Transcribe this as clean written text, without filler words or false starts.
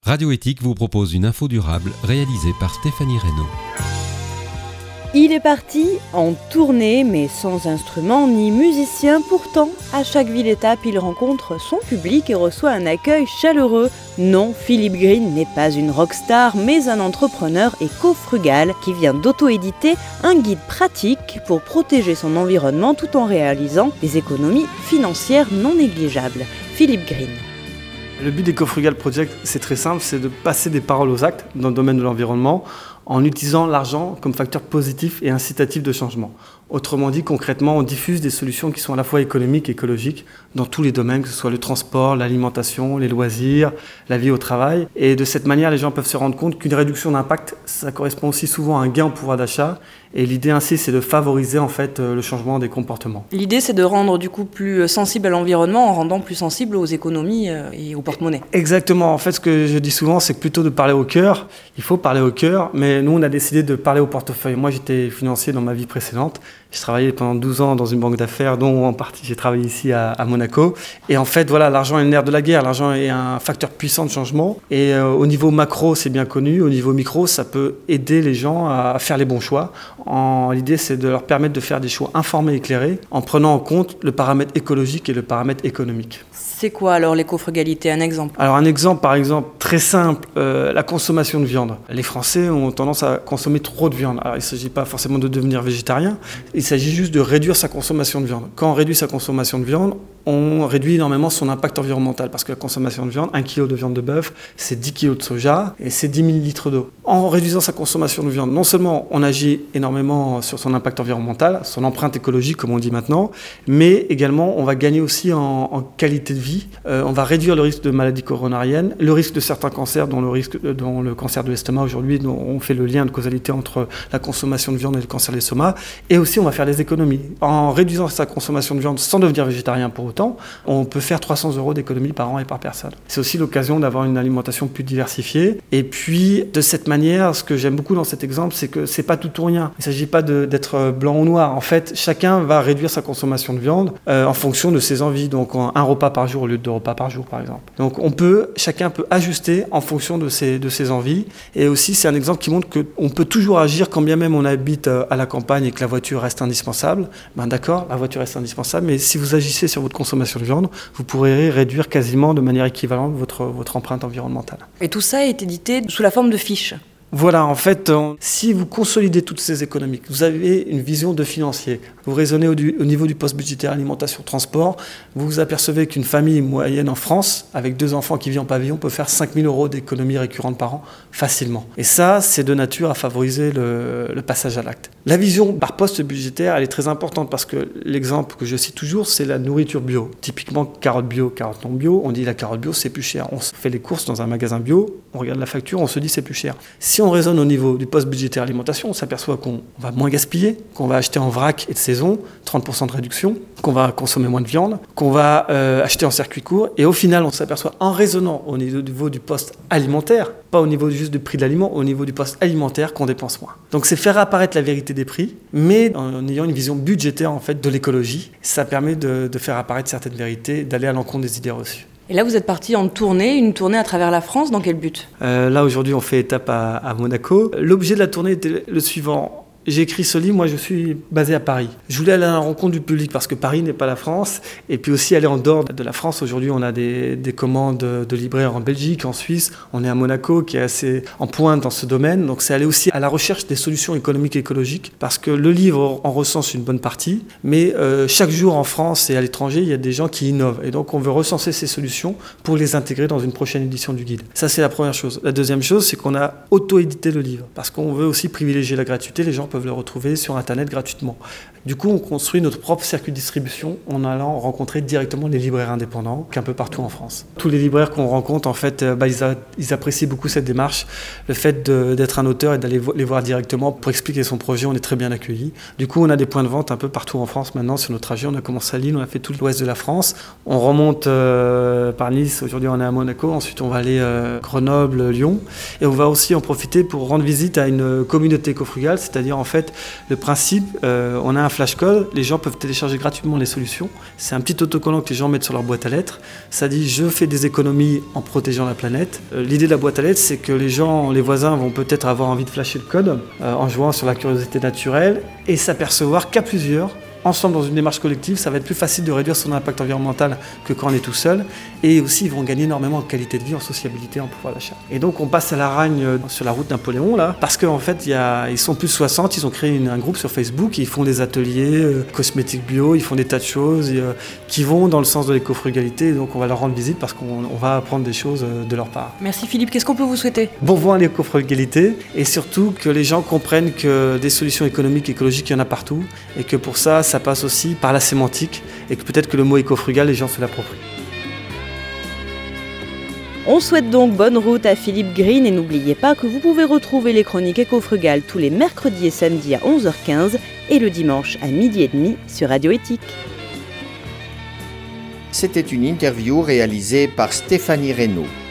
Radio Éthique vous propose une info durable réalisée par Stéphanie Reynaud. Il est parti en tournée, mais sans instrument ni musicien. Pourtant, à chaque ville-étape, il rencontre son public et reçoit un accueil chaleureux. Non, Philippe Green n'est pas une rockstar, mais un entrepreneur éco-frugal qui vient d'auto-éditer un guide pratique pour protéger son environnement tout en réalisant des économies financières non négligeables. Philippe Green. Le but d'EcoFrugal Project, c'est très simple, c'est de passer des paroles aux actes dans le domaine de l'environnement en utilisant l'argent comme facteur positif et incitatif de changement. Autrement dit, concrètement, on diffuse des solutions qui sont à la fois économiques et écologiques dans tous les domaines, que ce soit le transport, l'alimentation, les loisirs, la vie au travail. Et de cette manière, les gens peuvent se rendre compte qu'une réduction d'impact, ça correspond aussi souvent à un gain en pouvoir d'achat. Et l'idée ainsi, c'est de favoriser en fait le changement des comportements. L'idée, c'est de rendre du coup plus sensible à l'environnement en rendant plus sensible aux économies et au porte-monnaie. Exactement. En fait, ce que je dis souvent, c'est que plutôt de parler au cœur, il faut parler au cœur, mais nous, on a décidé de parler au portefeuille. Moi, j'étais financier dans ma vie précédente. J'ai travaillé pendant 12 ans dans une banque d'affaires, dont en partie j'ai travaillé ici à Monaco. Et en fait, voilà, l'argent est le nerf de la guerre. L'argent est un facteur puissant de changement. Et au niveau macro, c'est bien connu. Au niveau micro, ça peut aider les gens à faire les bons choix. L'idée, c'est de leur permettre de faire des choix informés et éclairés en prenant en compte le paramètre écologique et le paramètre économique. C'est quoi alors l'éco-frugalité? Un exemple? Alors un exemple, par exemple, très simple, la consommation de viande. Les Français ont tendance à consommer trop de viande. Alors il ne s'agit pas forcément de devenir végétarien, il s'agit juste de réduire sa consommation de viande. Quand on réduit sa consommation de viande, on réduit énormément son impact environnemental parce que la consommation de viande, 1 kg de viande de bœuf, c'est 10 kg de soja et c'est 10 millilitres d'eau. En réduisant sa consommation de viande, non seulement on agit énormément sur son impact environnemental, son empreinte écologique comme on dit maintenant, mais également on va gagner aussi en qualité de vie. On va réduire le risque de maladies coronariennes, le risque de certains cancers, dont le cancer de l'estomac aujourd'hui, dont on fait le lien de causalité entre la consommation de viande et le cancer de l'estomac, et aussi on va faire des économies. En réduisant sa consommation de viande sans devenir végétarien pour autant, on peut faire 300 € d'économies par an et par personne. C'est aussi l'occasion d'avoir une alimentation plus diversifiée. Et puis, de cette manière, ce que j'aime beaucoup dans cet exemple, c'est que c'est pas tout ou rien. Il ne s'agit pas d'être blanc ou noir. En fait, chacun va réduire sa consommation de viande en fonction de ses envies. Donc, un repas par jour au lieu de 2 repas par jour, par exemple. Donc, chacun peut ajuster en fonction de ses envies. Et aussi, c'est un exemple qui montre qu'on peut toujours agir quand bien même on habite à la campagne et que la voiture reste indispensable. Ben d'accord, la voiture reste indispensable, mais si vous agissez sur votre consommation de viande, vous pourrez réduire quasiment de manière équivalente votre empreinte environnementale. Et tout ça est édité sous la forme de fiches. Voilà, en fait, si vous consolidez toutes ces économies, vous avez une vision de financier, vous raisonnez au niveau du poste budgétaire alimentation transport, vous vous apercevez qu'une famille moyenne en France, avec 2 enfants qui vivent en pavillon, peut faire 5 000 € d'économies récurrentes par an facilement. Et ça, c'est de nature à favoriser le passage à l'acte. La vision par poste budgétaire, elle est très importante parce que l'exemple que je cite toujours, c'est la nourriture bio. Typiquement, carotte bio, carotte non bio, on dit la carotte bio, c'est plus cher. On fait les courses dans un magasin bio, on regarde la facture, on se dit c'est plus cher. Si on raisonne au niveau du poste budgétaire alimentation, on s'aperçoit qu'on va moins gaspiller, qu'on va acheter en vrac et de saison, 30% de réduction, qu'on va consommer moins de viande, qu'on va acheter en circuit court. Et au final, on s'aperçoit en raisonnant au niveau du poste alimentaire, pas au niveau juste du prix de l'aliment, au niveau du poste alimentaire qu'on dépense moins. Donc c'est faire apparaître la vérité des prix, mais en ayant une vision budgétaire en fait de l'écologie. Ça permet de faire apparaître certaines vérités, d'aller à l'encontre des idées reçues. Et là, vous êtes parti en tournée, une tournée à travers la France. Dans quel but? Là, aujourd'hui, on fait étape à Monaco. L'objet de la tournée était le suivant. J'ai écrit ce livre, moi je suis basé à Paris. Je voulais aller à la rencontre du public parce que Paris n'est pas la France et puis aussi aller en dehors de la France. Aujourd'hui on a des commandes de libraires en Belgique, en Suisse, on est à Monaco qui est assez en pointe dans ce domaine. Donc c'est aller aussi à la recherche des solutions économiques et écologiques parce que le livre en recense une bonne partie, mais chaque jour en France et à l'étranger il y a des gens qui innovent et donc on veut recenser ces solutions pour les intégrer dans une prochaine édition du guide. Ça c'est la première chose. La deuxième chose c'est qu'on a auto-édité le livre parce qu'on veut aussi privilégier la gratuité. Les gens peuvent le retrouver sur Internet gratuitement. Du coup, on construit notre propre circuit de distribution en allant rencontrer directement les libraires indépendants un peu partout en France. Tous les libraires qu'on rencontre, en fait, ils apprécient beaucoup cette démarche. Le fait d'être un auteur et d'aller les voir directement pour expliquer son projet, on est très bien accueillis. Du coup, on a des points de vente un peu partout en France maintenant sur notre trajet. On a commencé à Lille, on a fait tout l'ouest de la France. On remonte par Nice, aujourd'hui on est à Monaco, ensuite on va aller Grenoble, Lyon. Et on va aussi en profiter pour rendre visite à une communauté éco-frugale, c'est-à-dire en qu'en fait, le principe, on a un flashcode, les gens peuvent télécharger gratuitement les solutions. C'est un petit autocollant que les gens mettent sur leur boîte à lettres. Ça dit « je fais des économies en protégeant la planète ». L'idée de la boîte à lettres, c'est que les voisins vont peut-être avoir envie de flasher le code en jouant sur la curiosité naturelle et s'apercevoir qu'à plusieurs, ensemble dans une démarche collective, ça va être plus facile de réduire son impact environnemental que quand on est tout seul. Et aussi, ils vont gagner énormément en qualité de vie, en sociabilité, en pouvoir d'achat. Et donc, on passe à la Ragne sur la route Napoléon, là, parce qu'en fait, ils sont plus de 60, ils ont créé un groupe sur Facebook, ils font des ateliers cosmétiques bio, ils font des tas de choses qui vont dans le sens de l'éco-frugalité. Donc, on va leur rendre visite parce qu'on va apprendre des choses de leur part. Merci Philippe, qu'est-ce qu'on peut vous souhaiter ? Bon vent à l'éco-frugalité et surtout que les gens comprennent que des solutions économiques, écologiques, il y en a partout et que pour ça passe aussi par la sémantique et que peut-être que le mot éco-frugal, les gens se l'approprient. On souhaite donc bonne route à Philippe Green et n'oubliez pas que vous pouvez retrouver les chroniques éco-frugales tous les mercredis et samedis à 11h15 et le dimanche à 12h30 sur Radio Éthique. C'était une interview réalisée par Stéphanie Reynaud.